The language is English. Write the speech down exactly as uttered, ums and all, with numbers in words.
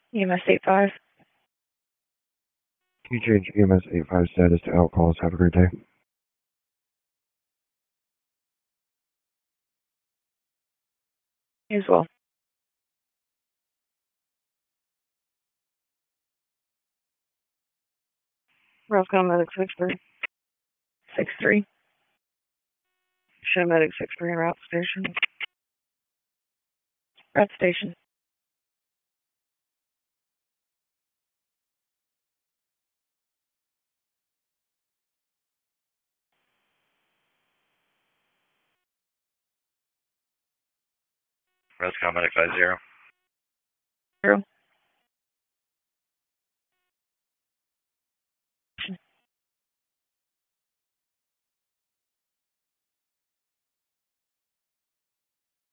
E M S eight five. Can you change E M S eight five status to alcohols? Have a great day. You as well. Roscoe Medic six three. six three. Show Medic six three in route station. Route station. Roscoe Medic five zero. Zero.